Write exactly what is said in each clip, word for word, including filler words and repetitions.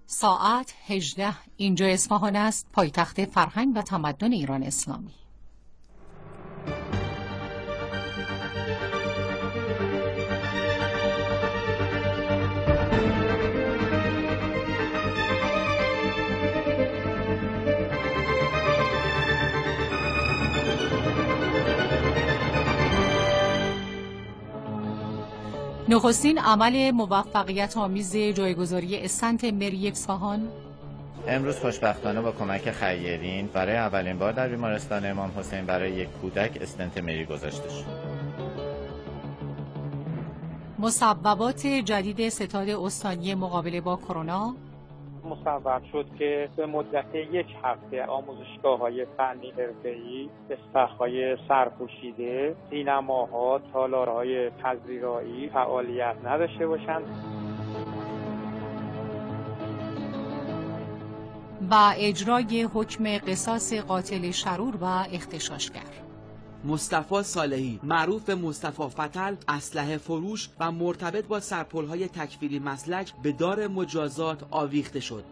ساعت هجده. اینجا اصفهان است، پایتخت فرهنگ و تمدن ایران اسلامی. نخستین عمل موفقیت آمیز جایگذاری استنت مری اصفهان. امروز خوشبختانه با کمک خیرین برای اولین بار در بیمارستان امام حسین برای یک کودک استنت مری گذاشته شد. مصوبات جدید ستاد استانی مقابله با کرونا. مصوب شد که به مدت یک هفته آموزشگاه‌های فنی حرفه‌ای، استخرهای سرپوشیده، سینماها، تالارهای پذیرایی فعالیت نداشته باشند. و اجرای حکم قصاص قاتل شرور و اغتشاشگر. مصطفی صالحی معروف به مصطفی فتل، اسلحه فروش و مرتبط با سرپل‌های تکفیری مسلک به دار مجازات آویخته شد.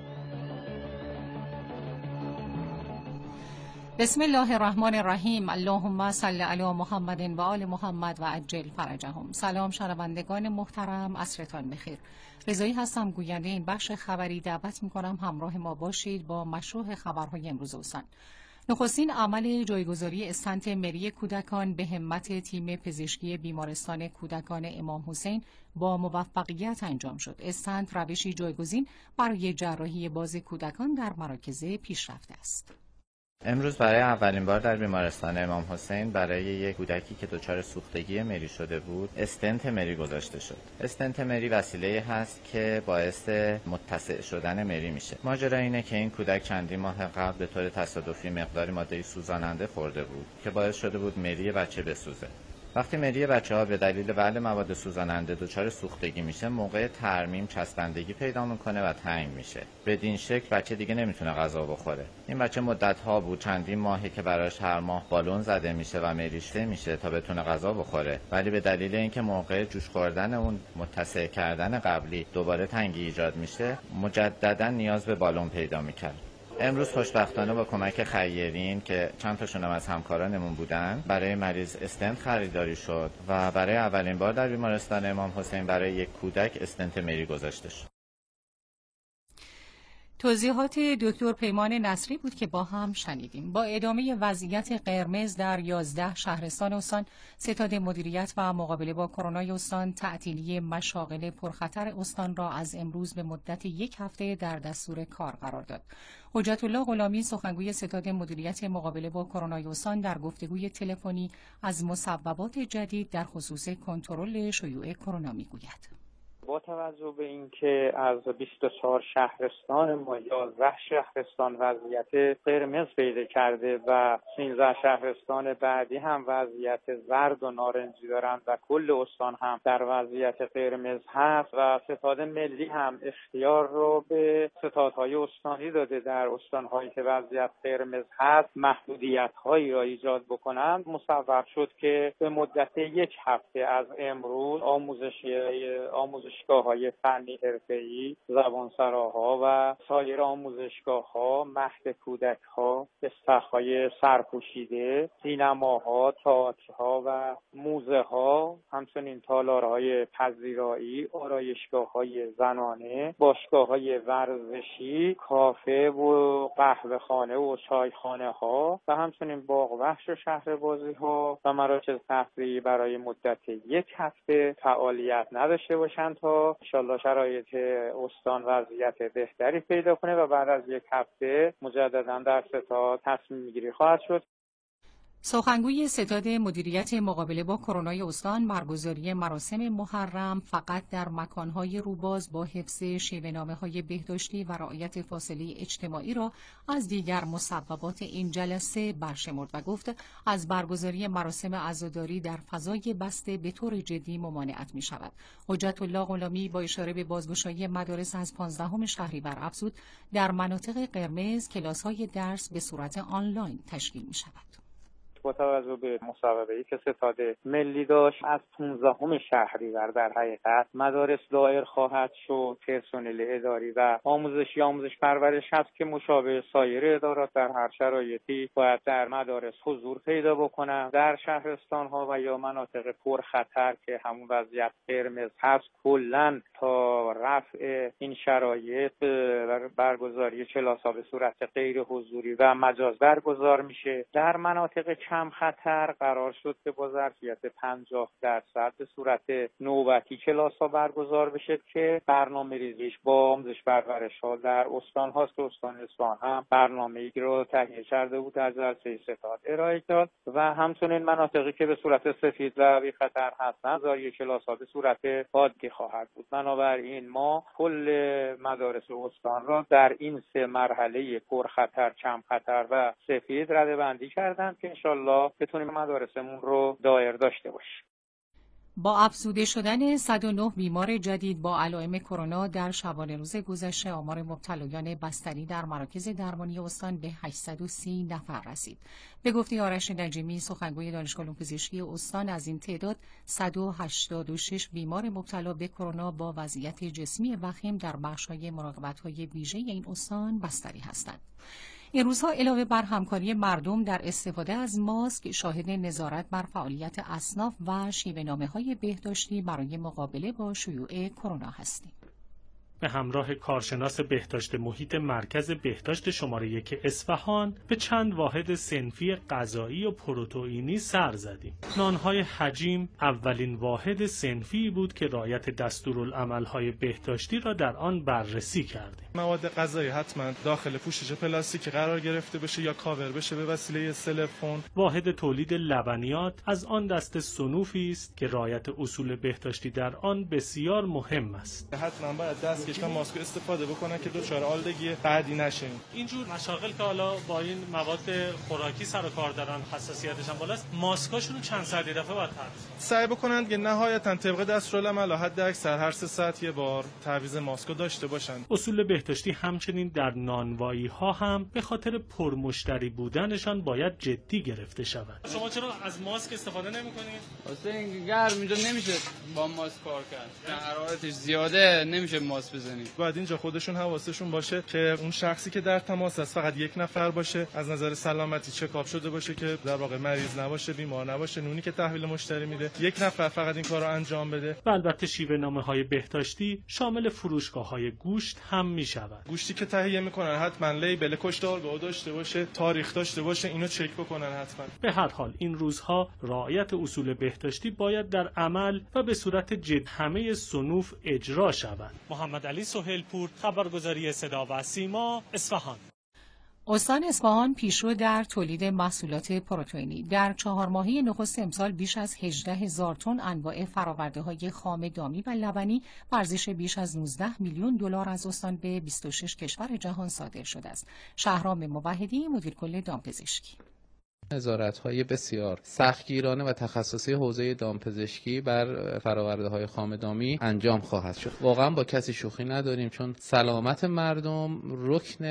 بسم الله الرحمن الرحیم. اللهم صل علی محمد و آل محمد و عجل فرجهم. سلام شنوندگان محترم، عصرتان بخیر. رضایی هستم، گوینده این بخش خبری. دعوت می‌کنم همراه ما باشید با مشروح خبرهای امروز استان. نخستین عمل جایگذاری استنت مری کودکان به همت تیم پزشکی بیمارستان کودکان امام حسین با موفقیت انجام شد. استنت روشی جایگزین برای جراحی باز کودکان در مراکز پیشرفته است. امروز برای اولین بار در بیمارستان امام حسین برای یک کودکی که دچار سوختگی مری شده بود استنت مری گذاشته شد. استنت مری وسیله هست که باعث متسع شدن مری میشه. ماجرا اینه که این کودک چندین ماه قبل به طور تصادفی مقداری ماده سوزاننده خورده بود که باعث شده بود مری بچه بسوزه. وقتی مری بچه‌ها به دلیل بلع مواد سوزاننده دچار سوختگی میشه، موقع ترمیم چسبندگی پیدا میکنه و تنگ میشه. بدین شکل بچه دیگه نمیتونه غذا بخوره. این بچه مدت‌ها بود، چندین ماهه که براش هر ماه بالون زده میشه و مریشته میشه تا بتونه غذا بخوره، ولی به دلیل اینکه موقع جوش خوردن اون متسع کردن قبلی دوباره تنگی ایجاد میشه، مجددا نیاز به بالون پیدا میکرد. امروز خوشبختانه با کمک خیرین که چند تاشون هم از همکارانمون بودن برای مریض استنت خریداری شد و برای اولین بار در بیمارستان امام حسین برای یک کودک استنت مری گذاشته شد. توضیحات دکتر پیمان نصری بود که با هم شنیدیم. با ادامه وضعیت قرمز در یازده شهرستان استان، ستاد مدیریت و مقابله با کرونا استان تعطیلی مشاغل پرخطر استان را از امروز به مدت یک هفته در دستور کار قرار داد. حجت الله غلامی سخنگوی ستاد مدیریت مقابله با کرونا استان در گفتگوی تلفنی از مصوبات جدید در خصوص کنترل شیوع کرونا میگوید. با توجه به اینکه از بیست و چهار شهرستان ما یازده شهرستان وضعیت قرمز پیدا کرده و سیزده شهرستان بعدی هم وضعیت زرد و نارنجی دارند و کل استان هم در وضعیت قرمز هست و ستاد ملی هم اختیار رو به ستادهای استانی داده در استانهایی که وضعیت قرمز هست محدودیت‌هایی را ایجاد بکنند، مصوب شد که به مدت یک هفته از امروز آموزشی آموزش آموزشگاه‌های فنی حرفه‌ای، زبانسراها و سایر آموزشگاه‌ها، مهد کودک‌ها، استخرهای سرپوشیده، سینماها، تئاترها و موزه‌ها، همچنین تالارهای پذیرایی، آرایشگاه‌های زنانه، باشگاه‌های ورزشی، کافه و قهوه‌خانه و چایخانه‌ها و همچنین باغ‌وحش و شهربازی‌ها و مراکز تفریحی برای مدت یک هفته فعالیت نداشته باشند تا انشالله شرایط استان وضعیت بهتری پیدا کنه و بعد از یک هفته مجددا در ستاد تصمیم گیری خواهد شد. سخنگوی ستاد مدیریت مقابله با کرونا استان برگزاری مراسم محرم فقط در مکانهای روباز با حفظ شیوه‌نامه‌های بهداشتی و رعایت فاصله اجتماعی را از دیگر مصوبات این جلسه برشمرد و گفت از برگزاری مراسم عزاداری در فضای بسته به طور جدی ممانعت می شود. حجت الله غلامی با اشاره به بازگشایی مدارس از پانزدهم شهریور افزود در مناطق قرمز کلاس‌های درس به صورت آنلاین تشکیل می شود. با توجه به مصوبه‌ای که ستاد ملی داشت از پانزدهم شهریور در حقیقت مدارس دایر خواهد شد. پرسنل اداری و آموزشی آموزش پرورش هست که مشابه سایر ادارات در هر شرایطی باید در مدارس حضور پیدا بکنن. در شهرستان‌ها و یا مناطق پرخطر که همون وضعیت قرمز هست کلاً تا رفع این شرایط برگزاری کلاس‌ها به صورت غیر حضوری و مجاز برگزار میشه. در مناطق کم خطر قرار شد که با ظرفیت پنجاه درصد به صورت نوبتی کلاس‌ها برگزار بشه که برنامه ریزیش با آموزش پرورش‌ها در استان هاست که استان اصفهان هم برنامه‌ای رو تهیه کرده بود در جلسه ستاد ارائه داد و همچنین مناطقی که به صورت سفید و بی خطر هستند زاری کلاس‌ها به صورت عادی خواهد بود. بنابراین ما کل مدارس استان را در این سه مرحله پرخطر، کم خطر و سفید رده‌بندی کردن که انشالله بتونیم مدارسمون رو دایر داشته باشیم. با افزوده شدن صد و نه بیمار جدید با علائم کرونا در شبانه روز گذشته آمار مبتلایان بستری در مراکز درمانی استان به هشتصد و سی نفر رسید. به گفته آرش نجیمی سخنگوی دانشگاه علوم پزشکی استان از این تعداد صد و هشتاد و شش بیمار مبتلا به کرونا با وضعیت جسمی وخیم در بخش‌های مراقبت‌های ویژه این استان بستری هستند. این روزها علاوه بر همکاری مردم در استفاده از ماسک، شاهد نظارت بر فعالیت اصناف و شیوه‌نامه‌های بهداشتی برای مقابله با شیوع کرونا هستیم. به همراه کارشناس بهداشت محیط مرکز بهداشت شماره یک اصفهان به چند واحد صنفی غذایی و پروتئینی سر زدیم. نانهای حجیم اولین واحد صنفی بود که رعایت دستورالعمل‌های بهداشتی را در آن بررسی کردیم. مواد غذایی حتما داخل پوشش پلاستیکی قرار گرفته بشه یا کاور بشه به وسیله سلفون. واحد تولید لبنیات از آن دسته صنوفی است که رعایت اصول بهداشتی در آن بسیار مهم است. حتما باید دست و ماسک استفاده بکنن که دچار آلودگی بعدی نشیم. اینجور مشاغل که حالا با این مواد خوراکی سر و کار دارن حساسیتش هم بالاست، ماسکاشون رو چند ساعت یه دفعه باید تعویض سعی بکنن که نهایتا طبق دستورالعمل حد اکثر هر سه ساعت یه بار تعویض ماسک داشته باشن. اصول بهداشتی همچنین در نانوایی ها هم به خاطر پرمشتری بودنشان باید جدی گرفته شود. شما چرا از ماسک استفاده نمی‌کنید؟ واسه اینکه گرم اینجا نمیشه با ماسک کار کرد. حرارتش زیاده نمیشه ماسک بزنید. باید اینجا خودشون حواسشون باشه که اون شخصی که در تماس است فقط یک نفر باشه، از نظر سلامتی چکاپ شده باشه که در واقع مریض نباشه، بیمار نباشه. نونی که تحویل مشتری میده یک نفر فقط این کارو انجام بده. و البته شیوه‌نامه‌های بهداشتی شامل فروشگاه‌های گوشت هم می‌شود. گوشتی که تهیه میکنن حتما لیبل کشتارگاه داشته باشه، تاریخ داشته باشه، اینو چک بکنن حتما. به هر حال این روزها رعایت اصول بهداشتی باید در عمل و به صورت جدی همه صنوف اجرا شود. محمد علی سهیلپور، خبرگزاری صدا و سیما، اصفهان. استان اصفهان پیشرو در تولید محصولات پروتئینی. در چهار ماهه نخست امسال بیش از هجده هزار تن انواع فرآورده‌های خام دامی و لبنی با ارزش بیش از نوزده میلیون دلار از استان به بیست و شش کشور جهان صادر شده است. شهرام موحدی، مدیر کل دامپزشکی: نظارت‌های بسیار سختگیرانه و تخصصی حوزه دامپزشکی بر فرآورده‌های خام دامی انجام خواهد شد. واقعا با کسی شوخی نداریم، چون سلامت مردم رکن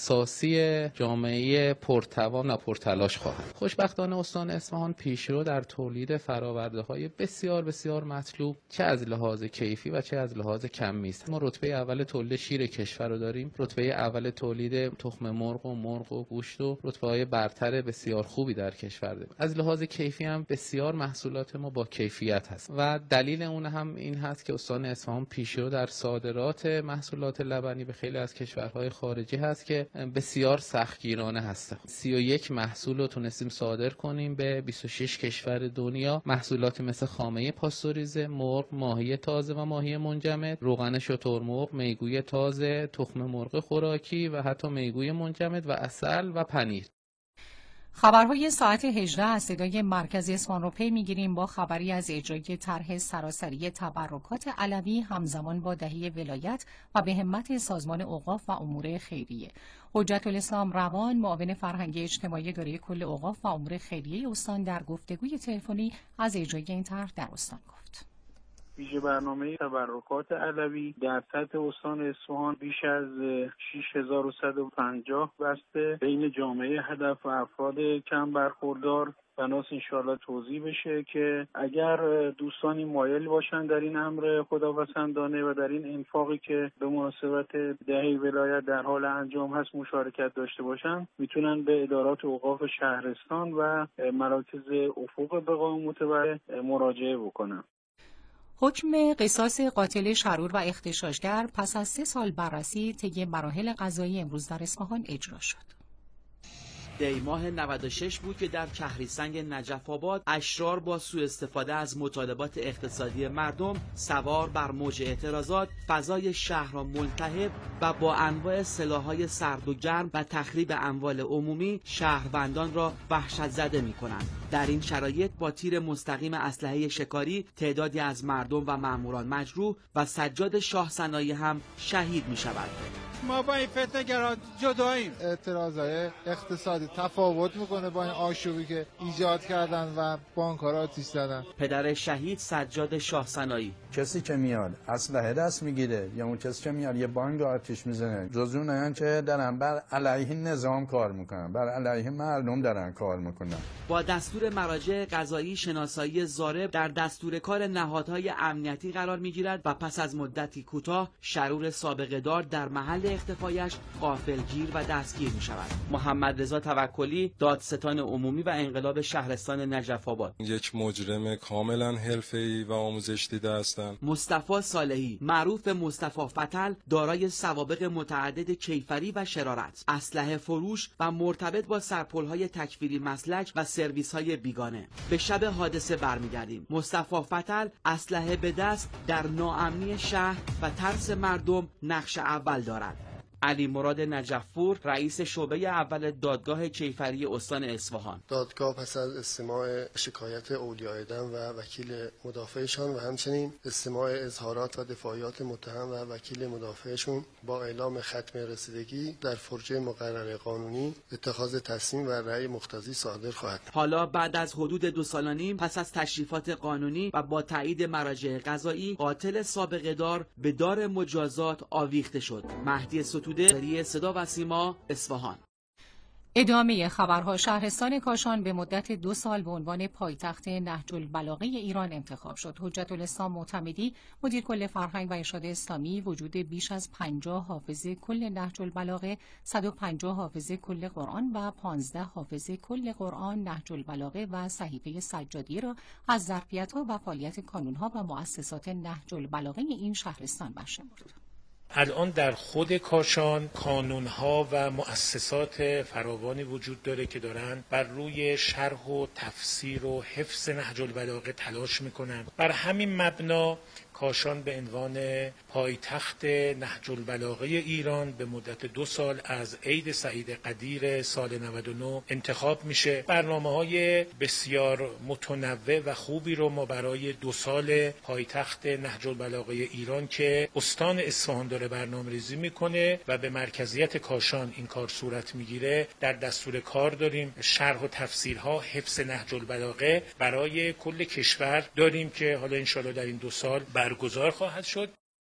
اساسی جامعه پرتوان و پرتلاش خواهد. خوشبختانه استان اصفهان پیشرو در تولید فرآورده‌های بسیار بسیار مطلوب، چه از لحاظ کیفی و چه از لحاظ کمی است. ما رتبه اول تولید شیر کشور رو داریم، رتبه اول تولید تخم مرغ و مرغ و گوشت و رتبه‌های برتر بسیار خوبی در کشور داریم. از لحاظ کیفی هم بسیار محصولات ما با کیفیت هست و دلیل اون هم این هست که استان اصفهان پیشرو در صادرات محصولات لبنی به خیلی از کشورهای خارجی هست که بسیار سختگیرانه هست. سی و یک محصول رو تونستیم صادر کنیم به بیست و شش کشور دنیا. محصولات مثل خامه پاستوریزه، مرغ، ماهی تازه و ماهی منجمد، روغن شترمرغ، میگوی تازه، تخم مرغ خوراکی و حتی میگوی منجمد و عسل و پنیر. خبرهای ساعت هجده از صدای مرکز اصفهان رو پی میگیریم با خبری از اجرای طرح سراسری تبرکات علوی همزمان با دهی ولایت و به همت سازمان اوقاف و امور خیریه. حجت الاسلام روان، معاون فرهنگی اجتماعی اداره کل اوقاف و امور خیریه استان، در گفتگوی تلفنی از اجرای این طرح در استان گفت: ویژه برنامه تبرکات علوی در سطح استان اصفهان بیش از شش هزار و صد و پنجاه بسته بین جامعه هدف و افراد کم برخوردار بناس انشاءالله توضیح بشه که اگر دوستانی مایل باشن در این امر خداپسندانه و در این انفاقی که به مناسبت دهه ولایت در حال انجام هست مشارکت داشته باشن، میتونن به ادارات اوقاف شهرستان و مراکز افق بقای متبرع مراجعه بکنن. حکم قصاص قاتل شرور و اغتشاشگر پس از سه سال بررسی طی مراحل قضایی امروز در اصفهان اجرا شد. دی ماه نود و شش بود که در کهریسنگ نجف آباد اشرار با سوء استفاده از مطالبات اقتصادی مردم سوار بر موج اعتراضات فضای شهر را ملتهب و با انواع سلاح‌های سرد و گرم و تخریب اموال عمومی شهروندان را وحشت زده می‌کنند. در این شرایط با تیر مستقیم اسلحه شکاری تعدادی از مردم و ماموران مجروح و سجاد شاه سنایی هم شهید می‌شوند. ما با این فتنه‌گران جداییم. اعتراضای اقتصادی تفاوت میکنه با این آشوبی که ایجاد کردن و بانک‌ها را آتش زدن. پدر شهید سجاد شاه سنایی: کسی که میاد اسلحه دست میگیره یا اون کسی که میاد یه بانک رو آتش میزنه، جز اونایان که دارن بر علیه نظام کار میکنن، بر علیه مردم دارن کار میکنن. با دستور مراجع قضایی شناسایی ضارب در دستور کار نهادهای امنیتی قرار میگیرد و پس از مدتی کوتاه شرور سابقه دار در محل اختفایش غافلگیر و دستگیر می شود. محمد رضا توکلی، دادستان عمومی و انقلاب شهرستان نجف آباد: یک مجرم کاملا حرفه‌ای و آموزش دیده هستند. مصطفی صالحی، معروف به مصطفی فتل، دارای سوابق متعدد کیفری و شرارت، اسلحه فروش و مرتبط با سرپل‌های تکفیری مسلک و سرویس‌های بیگانه. به شب حادثه برمیگردیم. مصطفی فتل اسلحه به دست در ناامنی شهر و ترس مردم نقش اول دارد. علی مراد نجفپور، رئیس شعبه اول دادگاه کیفری استان اصفهان: دادگاه پس از استماع شکایت اولیای دم و وکیل مدافعشان و همچنین استماع اظهارات و دفاعیات متهم و وکیل مدافعشون با اعلام ختم رسیدگی در فرجه مقرر قانونی اتخاذ تصمیم و رأی مقتضی صادر خواهد. حالا بعد از حدود دو سال و نیم پس از تشریفات قانونی و با تایید مراجع قضایی، قاتل سابقه دار به دار مجازات آویخته شد. مهدی ستوده، صدا و سیما، اصفهان. ادامه خبرها: شهرستان کاشان به مدت دو سال به عنوان پایتخت نهج البلاغه ایران انتخاب شد. حجت الاسلام معتمدی، مدیر کل فرهنگ و ارشاد اسلامی، وجود بیش از پنجاه حافظ کل نهج البلاغه، صد و پنجاه حافظ کل قرآن و پانزده حافظ کل قرآن، نهج البلاغه و صحیفه سجادی را از ظرفیت‌ها و فعالیت کانون‌ها و مؤسسات نهج البلاغه این شهرستان برشمرد. الان در خود کاشان کانونها و مؤسسات فراوانی وجود داره که دارن بر روی شرح و تفسیر و حفظ نهج البلاغه تلاش میکنن. بر همین مبنا کاشان به عنوان پایتخت نهج البلاغه ایران به مدت دو سال از عید سعید قدیر سال نود و نه انتخاب میشه. برنامه‌های بسیار متنوع و خوبی رو ما برای دو سال پایتخت نهج البلاغه ایران که استان اصفهان داره برنامه‌ریزی میکنه و به مرکزیت کاشان این کار صورت میگیره در دستور کار داریم. شرح و تفسیرها، حفظ نهج البلاغه برای کل کشور داریم که حالا انشالله در این دو سال برگزار خواهد شد.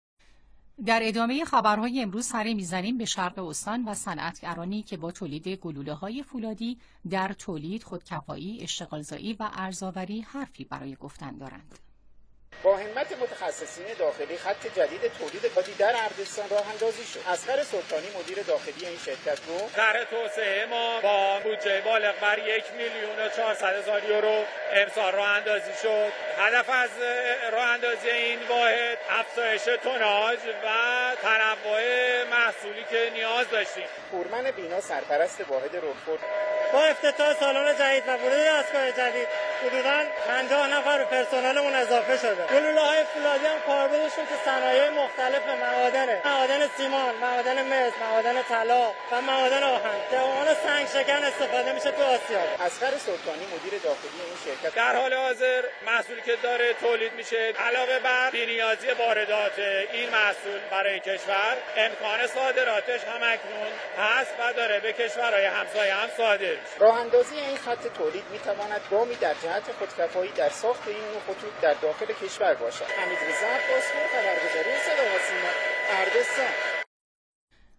در ادامه خبرهای امروز سری میزنیم به شرق استان و صنعتگرانی که با تولید گلوله‌های فولادی در تولید، خودکفایی، اشتغالزایی و ارزآوری حرفی برای گفتن دارند. با همت متخصصین داخلی خط جدید تولید گادی در اردستان راه اندازی شد. اصغر سلطانی مدیر داخلی این شرکت رو طرح توسعه ما با بودجه بالغ بر یک میلیون و چهارصد هزار یورو امسال راه اندازی شد. هدف از راه اندازی این واحد افزایش توناژ و تنوع محصولی که نیاز داشتیم. پورمن بینا سرپرست واحد رولفورد: با افتتاح سالن جدید و ورود دستگاه جدید حدوداً پنجاه نفر به پرسنلمون اضافه شده. گلوله‌های فولادی هم کاربردشون که صنایع مختلف معادنه، معادن سیمان، معادن مس، معادن طلا و معادن آهن که عنوان سنگ شکن استفاده میشه تو آسیا. اصغر سلطانی مدیر داخلی این شرکت: در حال حاضر محصولی که داره تولید میشه علاوه بر بی‌نیازی واردات این محصول برای کشور، امکان صادراتش هم اکنون هست و داره به کشورهای همسایه هم صادر میشه. راه اندازی این خط تولید میتواند گامی در جهت خودکفایی در ساخت این نوع خطوط در داخل کشور باشد. حمید رضا عباسپور، خبرگزاری صدا و سیما، اردستان.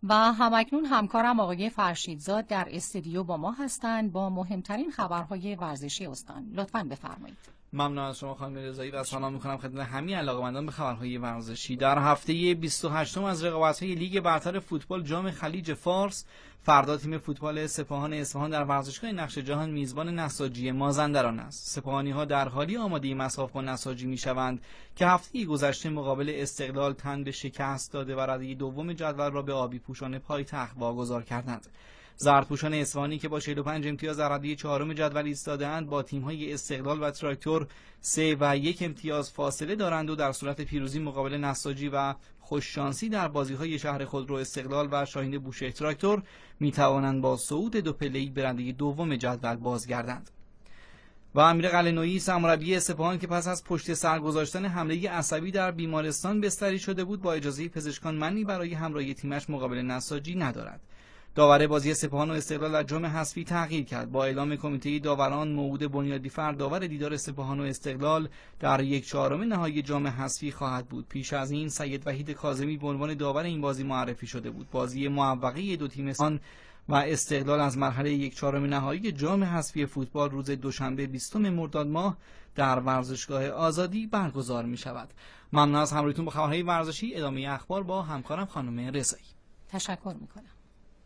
و همکنون همکارم آقای فرشیدزاد در استودیو با ما هستند با مهمترین خبرهای ورزشی استان. لطفاً بفرمایید. ممنون از شما خانم رضایی و سلام می‌کنم خدمت همه علاقه‌مندان به خبرهای ورزشی. در هفته بیست و هشتم از رقابت‌های لیگ برتر فوتبال جام خلیج فارس، فردا تیم فوتبال سپاهان اصفهان در ورزشگاه نقش جهان میزبان نساجی مازندران است. سپاهانی‌ها در حالی آماده مساف با نساجی می‌شوند که هفته گذشته مقابل استقلال تن به شکست داده و رده دوم جدول را به آبی پوشان پایتخت واگذار کردند. زرتپوشان اصفهانی که با چهل و پنج امتیاز در رده چهارم جدول ایستاده‌اند با تیم‌های استقلال و تراکتور سه و یک امتیاز فاصله دارند و در صورت پیروزی مقابل نساجی و خوششانسی در بازی‌های شهر خودرو استقلال و شاهین بوشهر تراکتور می‌توانند با صعود دو پله‌ای به رده دوم جدول بازگردند. و امیر قلعه‌نویی سرمربی سپاهان که پس از پشت سر گذاشتن حمله عصبی در بیمارستان بستری شده بود با اجازه پزشکان منی برای همراهی تیمش مقابل نساجی ندارد. داور بازی سپاهان و استقلال در جام حذفی تغییر کرد. با اعلام کمیته داوران موعود بنیادی فرد داور دیدار سپاهان و استقلال در یک چهارم نهایی جام حذفی خواهد بود. پیش از این سید وحید کاظمی به عنوان داور این بازی معرفی شده بود. بازی موفقه دو تیم سپاهان و استقلال از مرحله یک چهارم نهایی جام حذفی فوتبال روز دوشنبه بیستم مرداد ماه در ورزشگاه آزادی برگزار می شود. ممنون از همراهیتون با خبرهای ورزشی. ادامه اخبار با همکارم خانم رضایی. تشکر می کنم.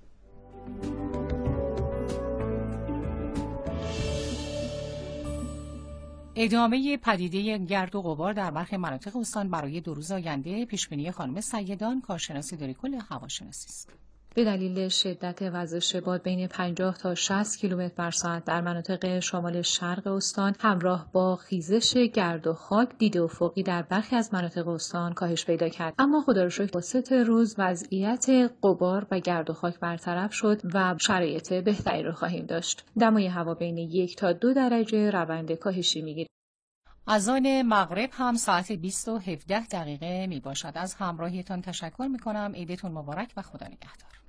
ادامه پدیده گرد و غبار در برخی مناطق استان برای دو روز آینده پیشبینی خانم سیدان کارشناسی داری کل هواشناسی است. به دلیل شدت وزش باد بین پنجاه تا شصت کیلومتر بر ساعت در مناطق شمال شرق استان همراه با خیزش گرد و خاک دید افقی در برخی از مناطق استان کاهش پیدا کرد، اما خدا را شکر واسط روز وضعیت غبار و گرد و خاک برطرف شد و شرایط بهتری را خواهیم داشت. دمای هوا بین یک تا دو درجه روند کاهشی میگیرد. از آن مغرب هم ساعت بیست و هفده دقیقه می باشد. از همراهیتان تشکر می کنم. عیدتون مبارک و خدا نگهدار.